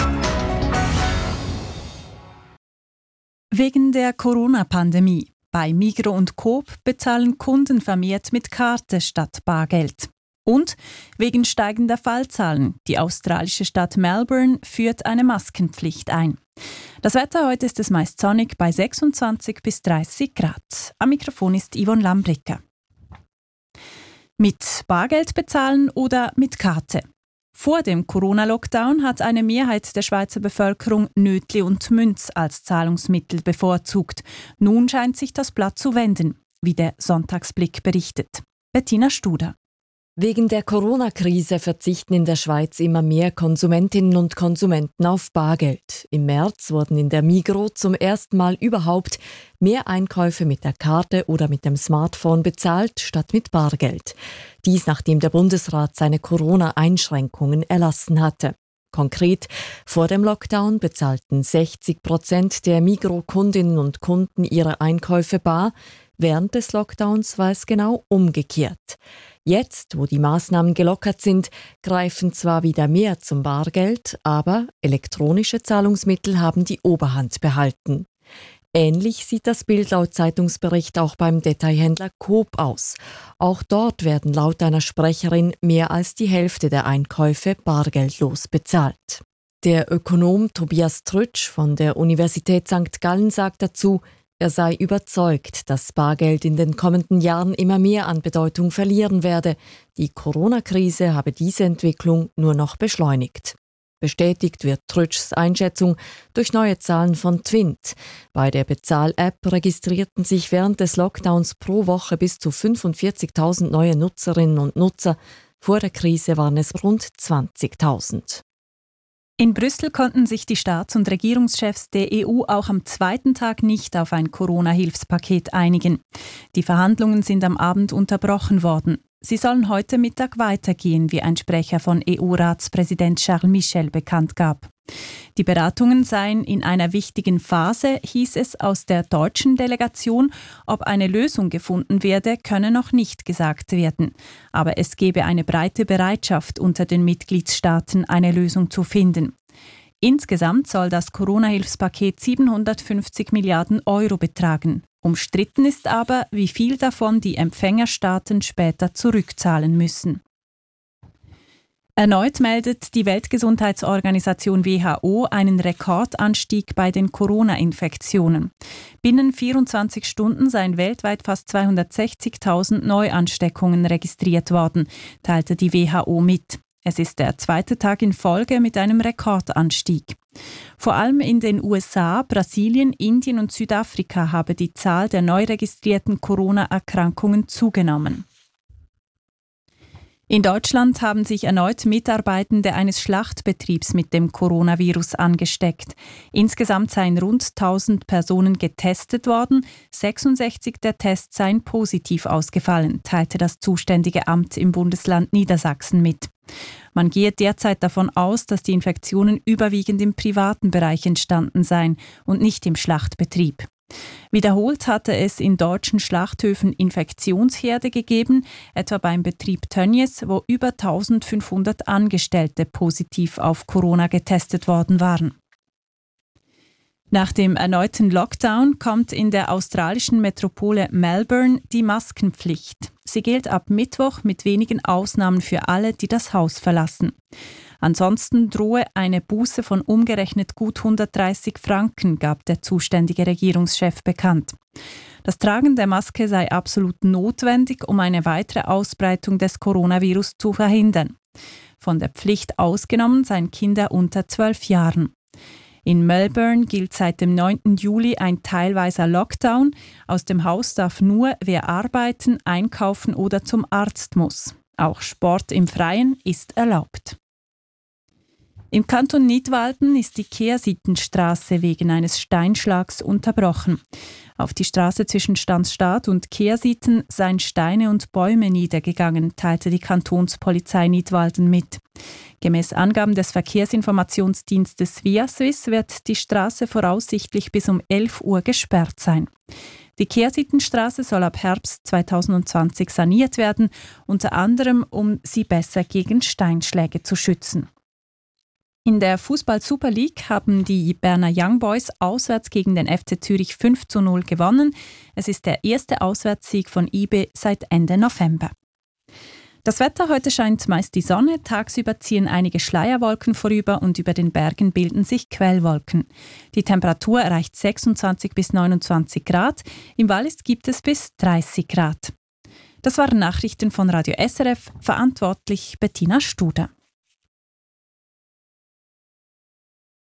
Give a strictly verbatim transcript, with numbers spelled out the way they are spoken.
Wegen der Corona-Pandemie. Bei Migros und Coop bezahlen Kunden vermehrt mit Karte statt Bargeld. Und wegen steigender Fallzahlen. Die australische Stadt Melbourne führt eine Maskenpflicht ein. Das Wetter heute ist es meist sonnig bei sechsundzwanzig bis dreißig Grad. Am Mikrofon ist Yvonne Lambricker. Mit Bargeld bezahlen oder mit Karte? Vor dem Corona-Lockdown hat eine Mehrheit der Schweizer Bevölkerung Nötli und Münz als Zahlungsmittel bevorzugt. Nun scheint sich das Blatt zu wenden, wie der Sonntagsblick berichtet. Bettina Studer. Wegen der Corona-Krise verzichten in der Schweiz immer mehr Konsumentinnen und Konsumenten auf Bargeld. Im März wurden in der Migros zum ersten Mal überhaupt mehr Einkäufe mit der Karte oder mit dem Smartphone bezahlt, statt mit Bargeld. Dies nachdem der Bundesrat seine Corona-Einschränkungen erlassen hatte. Konkret, vor dem Lockdown bezahlten sechzig Prozent der Migros-Kundinnen und Kunden ihre Einkäufe bar. Während des Lockdowns war es genau umgekehrt. Jetzt, wo die Maßnahmen gelockert sind, greifen zwar wieder mehr zum Bargeld, aber elektronische Zahlungsmittel haben die Oberhand behalten. Ähnlich sieht das Bild laut Zeitungsbericht auch beim Detailhändler Coop aus. Auch dort werden laut einer Sprecherin mehr als die Hälfte der Einkäufe bargeldlos bezahlt. Der Ökonom Tobias Trütsch von der Universität Sankt Gallen sagt dazu, er sei überzeugt, dass Bargeld in den kommenden Jahren immer mehr an Bedeutung verlieren werde. Die Corona-Krise habe diese Entwicklung nur noch beschleunigt. Bestätigt wird Trütschs Einschätzung durch neue Zahlen von Twint. Bei der Bezahl-App registrierten sich während des Lockdowns pro Woche bis zu fünfundvierzigtausend neue Nutzerinnen und Nutzer. Vor der Krise waren es rund zwanzigtausend. In Brüssel konnten sich die Staats- und Regierungschefs der E U auch am zweiten Tag nicht auf ein Corona-Hilfspaket einigen. Die Verhandlungen sind am Abend unterbrochen worden. Sie sollen heute Mittag weitergehen, wie ein Sprecher von E U-Ratspräsident Charles Michel bekannt gab. Die Beratungen seien in einer wichtigen Phase, hieß es aus der deutschen Delegation. Ob eine Lösung gefunden werde, könne noch nicht gesagt werden. Aber es gebe eine breite Bereitschaft unter den Mitgliedstaaten, eine Lösung zu finden. Insgesamt soll das Corona-Hilfspaket siebenhundertfünfzig Milliarden Euro betragen. Umstritten ist aber, wie viel davon die Empfängerstaaten später zurückzahlen müssen. Erneut meldet die Weltgesundheitsorganisation W H O einen Rekordanstieg bei den Corona-Infektionen. Binnen vierundzwanzig Stunden seien weltweit fast zweihundertsechzigtausend Neuansteckungen registriert worden, teilte die W H O mit. Es ist der zweite Tag in Folge mit einem Rekordanstieg. Vor allem in den U S A, Brasilien, Indien und Südafrika habe die Zahl der neu registrierten Corona-Erkrankungen zugenommen. In Deutschland haben sich erneut Mitarbeitende eines Schlachtbetriebs mit dem Coronavirus angesteckt. Insgesamt seien rund tausend Personen getestet worden, sechsundsechzig der Tests seien positiv ausgefallen, teilte das zuständige Amt im Bundesland Niedersachsen mit. Man gehe derzeit davon aus, dass die Infektionen überwiegend im privaten Bereich entstanden seien und nicht im Schlachtbetrieb. Wiederholt hatte es in deutschen Schlachthöfen Infektionsherde gegeben, etwa beim Betrieb Tönnies, wo über eintausendfünfhundert Angestellte positiv auf Corona getestet worden waren. Nach dem erneuten Lockdown kommt in der australischen Metropole Melbourne die Maskenpflicht. Sie gilt ab Mittwoch mit wenigen Ausnahmen für alle, die das Haus verlassen. Ansonsten drohe eine Buße von umgerechnet gut hundertdreißig Franken, gab der zuständige Regierungschef bekannt. Das Tragen der Maske sei absolut notwendig, um eine weitere Ausbreitung des Coronavirus zu verhindern. Von der Pflicht ausgenommen seien Kinder unter zwölf Jahren. In Melbourne gilt seit dem neunten Juli ein teilweiser Lockdown. Aus dem Haus darf nur, wer arbeiten, einkaufen oder zum Arzt muss. Auch Sport im Freien ist erlaubt. Im Kanton Nidwalden ist die Kehrseitenstraße wegen eines Steinschlags unterbrochen. Auf die Straße zwischen Stanzstadt und Kehrseiten seien Steine und Bäume niedergegangen, teilte die Kantonspolizei Nidwalden mit. Gemäß Angaben des Verkehrsinformationsdienstes Viaswiss wird die Straße voraussichtlich bis um elf Uhr gesperrt sein. Die Kehrseitenstraße soll ab Herbst zweitausendzwanzig saniert werden, unter anderem um sie besser gegen Steinschläge zu schützen. In der Fußball-Super League haben die Berner Young Boys auswärts gegen den F C Zürich fünf zu null gewonnen. Es ist der erste Auswärtssieg von I B seit Ende November. Das Wetter: heute scheint meist die Sonne, tagsüber ziehen einige Schleierwolken vorüber und über den Bergen bilden sich Quellwolken. Die Temperatur erreicht sechsundzwanzig bis neunundzwanzig Grad, im Wallis gibt es bis dreißig Grad. Das waren Nachrichten von Radio S R F, verantwortlich Bettina Studer.